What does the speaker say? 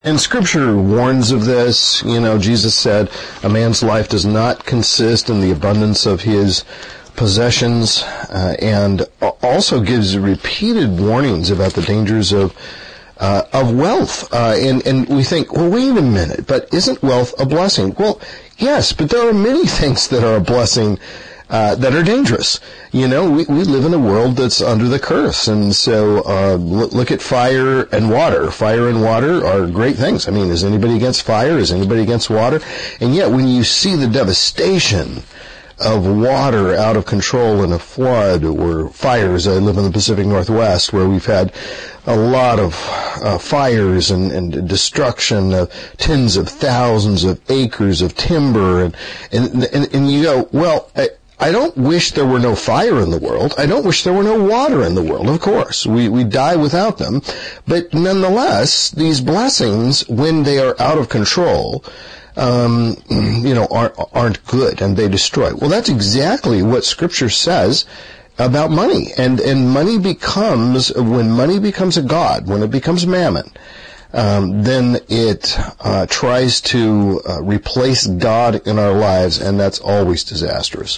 And Scripture warns of this. Jesus said, a man's life does not consist in the abundance of his possessions, and also gives repeated warnings about the dangers of wealth. And we think, well, wait a minute, but isn't wealth a blessing? Well, yes, but there are many things that are a blessing that are dangerous. We live in a world that's under the curse, and so look at fire and water. Fire and water are great things. I mean, is anybody against fire? Is anybody against water? And yet, when you see the devastation of water out of control in a flood or fires, I live in the Pacific Northwest, where we've had a lot of fires and destruction of tens of thousands of acres of timber, and you go, well, I don't wish there were no fire in the world. I don't wish there were no water in the world. Of course, we die without them. But nonetheless, these blessings, when they are out of control, aren't good, and they destroy. Well, that's exactly what Scripture says about money. And money becomes, when money becomes a god, when it becomes mammon, then it tries to replace God in our lives, and that's always disastrous.